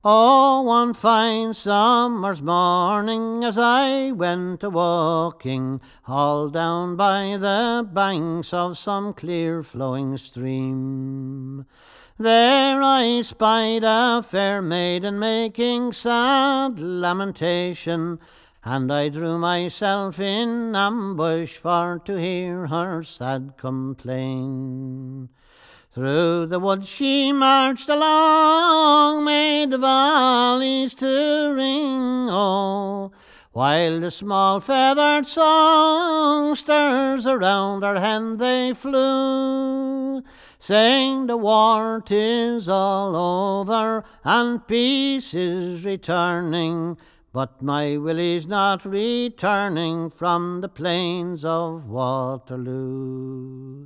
Oh, one fine summer's morning as I went a-walking, all down by the banks of some clear-flowing stream. There I spied a fair maiden making sad lamentation, and I drew myself in ambush for to hear her sad complaint. Through the woods she marched along, made the valleys to ring, oh, while the small feathered songsters around her hen they flew, saying the war 'tis all over and peace is returning, but my Willie's not returning from the plains of Waterloo.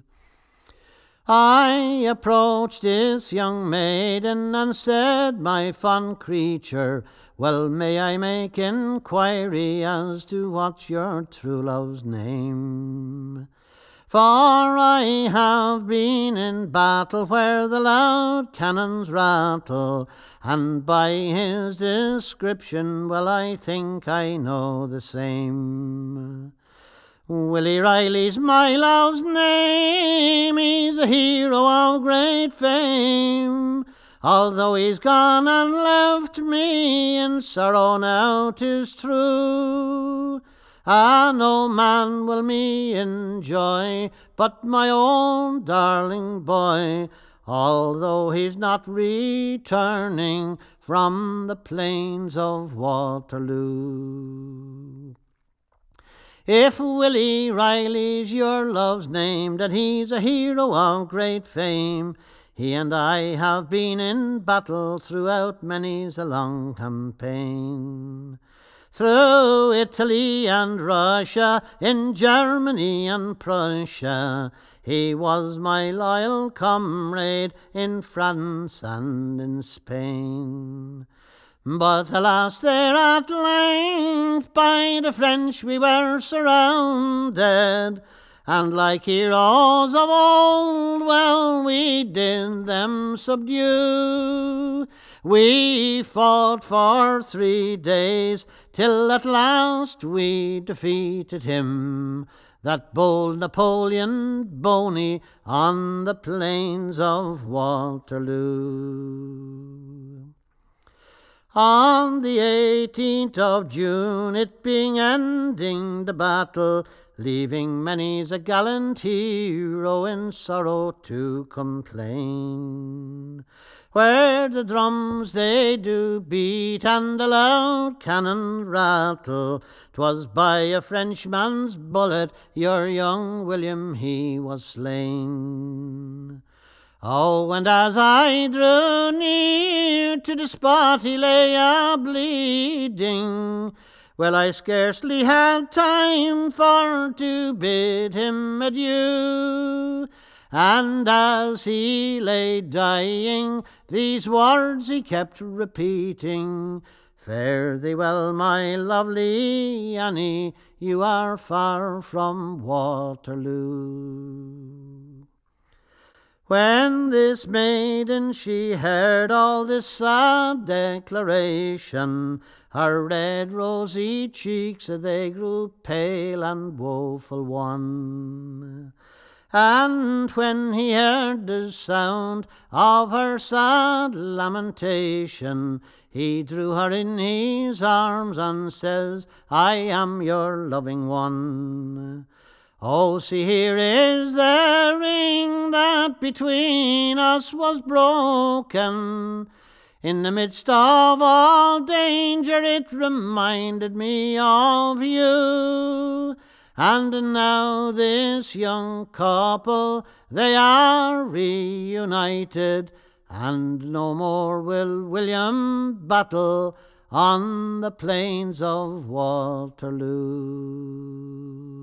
I approached this young maiden and said, my fond creature, well, may I make inquiry as to what's your true love's name? For I have been in battle where the loud cannons rattle, and by his description, well, I think I know the same. Willie Riley's my love's name, he's a hero of great fame. Although he's gone and left me in sorrow now 'tis true, no man will me enjoy but my own darling boy, although he's not returning from the plains of Waterloo. If Willie Riley's your love's name, then he's a hero of great fame. He and I have been in battle throughout many's a long campaign. Through Italy and Russia, in Germany and Prussia, he was my loyal comrade in France and in Spain. But alas, there at length by the French we were surrounded, and like heroes of old, well, we did them subdue. We fought for 3 days, till at last we defeated him, that bold Napoleon Boney, on the plains of Waterloo. On the 18th of June, it being ending the battle, leaving many's a gallant hero in sorrow to complain, where the drums they do beat and the loud cannon rattle, 'twas by a Frenchman's bullet your young William he was slain. Oh, and as I drew near to the spot he lay a-bleeding, well, I scarcely had time for to bid him adieu, and as he lay dying, these words he kept repeating, fare thee well, my lovely Annie, you are far from Waterloo. When this maiden she heard all this sad declaration, her red rosy cheeks they grew pale and woeful wan. And when he heard the sound of her sad lamentation, he drew her in his arms and says, I am your loving one. Oh, see, here is the ring that between us was broken. In the midst of all danger it reminded me of you. And now this young couple, they are reunited, and no more will William battle on the plains of Waterloo.